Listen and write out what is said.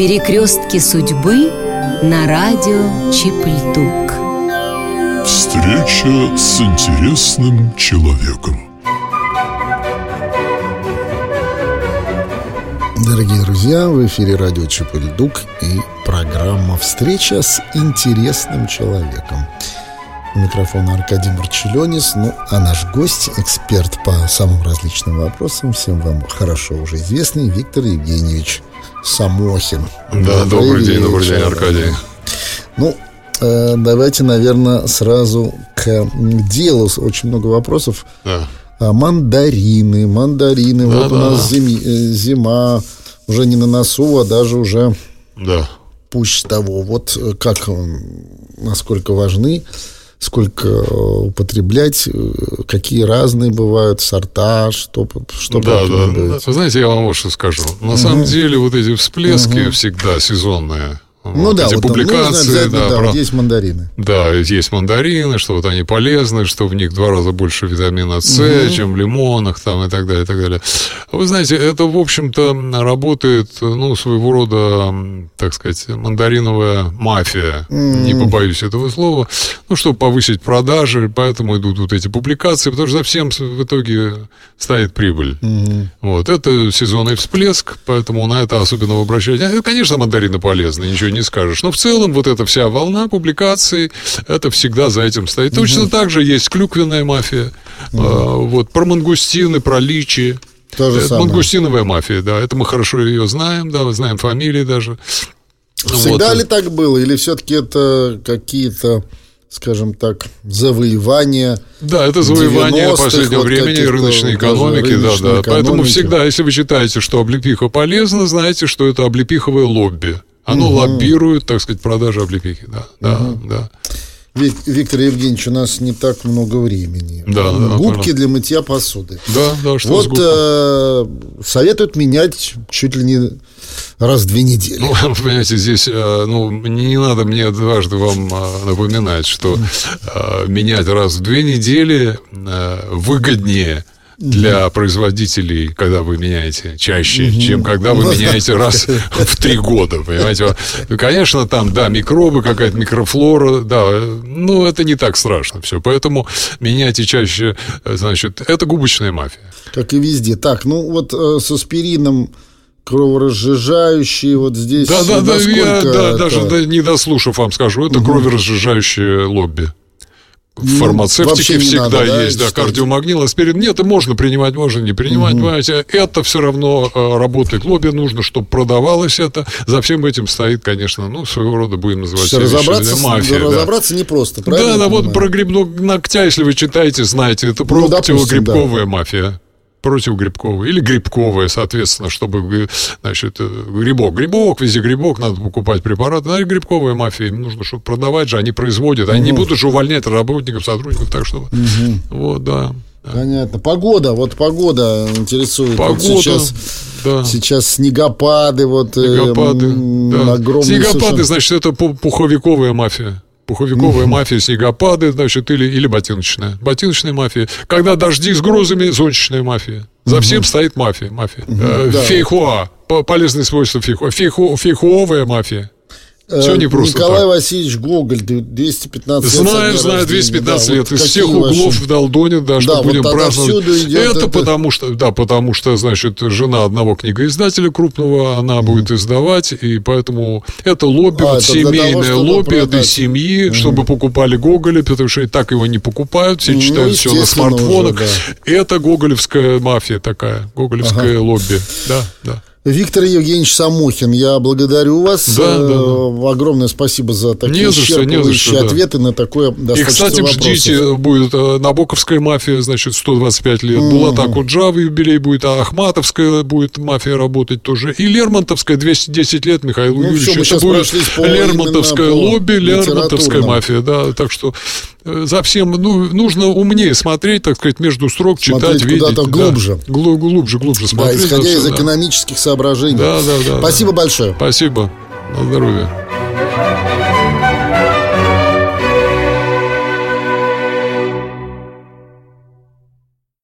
Перекрестки судьбы на радио Чип-Льдук. Встреча с интересным человеком. Дорогие друзья, в эфире радио Чип-Льдук и программа «Встреча с интересным человеком». У микрофона Аркадий Марчелёнис. Ну, а наш гость, эксперт по самым различным вопросам, всем вам хорошо уже известный, Виктор Евгеньевич Самохин. Да, добрый день, Аркадий. Ну, давайте, наверное, сразу к делу. Очень много вопросов. Да. Мандарины. Да, вот да. У нас зима уже не на носу, а даже уже пуще того. Вот как, насколько важны, сколько употреблять, какие разные бывают сорта, что да. Вы знаете, я вам вот что скажу. На самом деле вот эти всплески всегда сезонные. Ну да, эти вот публикации, вот есть мандарины. Да, есть мандарины, что вот они полезны, что в них в 2 раза больше витамина С, чем в лимонах, там, и так далее, и так далее. Вы знаете, это, в общем-то, работает, своего рода, так сказать, мандариновая мафия, не побоюсь этого слова, чтобы повысить продажи, поэтому идут вот эти публикации, потому что за всем в итоге стоит прибыль. Вот, это сезонный всплеск, поэтому на это особенно обращать. Конечно, мандарины полезны, ничего не скажешь. Но в целом вот эта вся волна публикаций, это всегда за этим стоит. Точно так же есть клюквенная мафия. Вот, про мангустины, про личи. Это мангустиновая мафия, да. Это мы хорошо ее знаем, да, знаем фамилии даже. Всегда ли так было? Или все-таки это какие-то, скажем так, завоевания? Да, это завоевание последнего времени рыночной экономики, да. Поэтому всегда, если вы считаете, что облепиха полезна, знаете, что это облепиховое лобби. Оно лоббирует, так сказать, продажи облепихи. Да. Виктор Евгеньевич, у нас не так много времени. Губки для мытья посуды. Да, что вот советуют менять чуть ли не раз в 2 недели. Вы понимаете, здесь не надо мне дважды вам напоминать, что менять раз в 2 недели выгоднее для производителей, когда вы меняете чаще, чем когда вы меняете раз в 3 года, понимаете? Конечно, там, микробы, какая-то микрофлора, но это не так страшно все, поэтому меняйте чаще, значит, это губочная мафия. Как и везде. Так, с аспирином кроворазжижающие, вот здесь... Да, я даже не дослушав вам скажу, это кроворазжижающее лобби. В фармацевтике всегда есть, кардиомагнил, аспирин. Нет, и можно принимать, можно не принимать, понимаете. Это все равно работает. Лобби нужно, чтобы продавалось это. За всем этим стоит, конечно, своего рода, будем называть мафия. Разобраться непросто, правильно? Да, вот про грибного ногтя, если вы читаете, знаете, это противогрибковая мафия. Противогрибковая или грибковая, соответственно, чтобы, значит, грибок, везде грибок, надо покупать препараты. Грибковая мафия, им нужно, чтобы продавать же, они производят, они не будут же увольнять работников, сотрудников, так что вот, да. Понятно. Погода интересует. Сейчас снегопады, огромные. Снегопады, значит, это пуховиковая мафия. Пуховиковая мафия, снегопады, значит, или ботиночная. Ботиночная мафия. Когда дожди с грозами, зонтичная мафия. За всем стоит мафия. Фейхоа. Полезные свойства фейхоа. Фейхоовая мафия. Все не просто Николай Васильевич Гоголь, 215 лет. Знаю, 215 лет. Из всех углов в Долдоне, что будем праздновать. Это потому что, значит, жена одного книгоиздателя крупного, она будет издавать, и поэтому это лобби, семейное лобби этой семьи, чтобы покупали Гоголя, потому что и так его не покупают, все читают все на смартфонах. Это гоголевская мафия такая, гоголевское лобби. Да. Виктор Евгеньевич Самохин, я благодарю вас. Огромное спасибо за такие исчерпывающие ответы на такое достаточно вопросов. И, кстати, ждите, будет Набоковская мафия, значит, 125 лет. Булат Акуджава юбилей будет, а Ахматовская будет мафия работать тоже. И Лермонтовская 210 лет Михаилу Юрьевичу. Это будет Лермонтовское лобби, Лермонтовская мафия. Да, так что за всем нужно умнее смотреть, так сказать, между строк, читать, видеть. Куда-то глубже. Глубже смотреть. Исходя из экономических соображений. Да. Спасибо большое. Спасибо. На здоровье.